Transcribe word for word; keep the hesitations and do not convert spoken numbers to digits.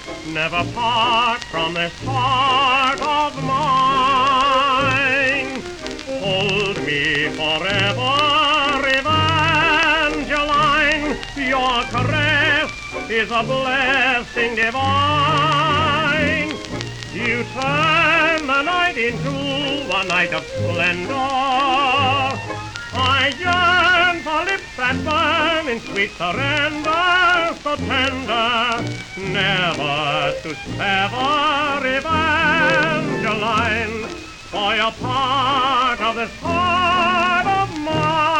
Never part from this heart of mine. Hold me forever, Evangeline. Your caress is a blessing divine. You turn the night into a night of splendor. I yearn for lips that burn in sweet surrender, so tender, never to sever, Evangeline, for you're part of this heart of mine.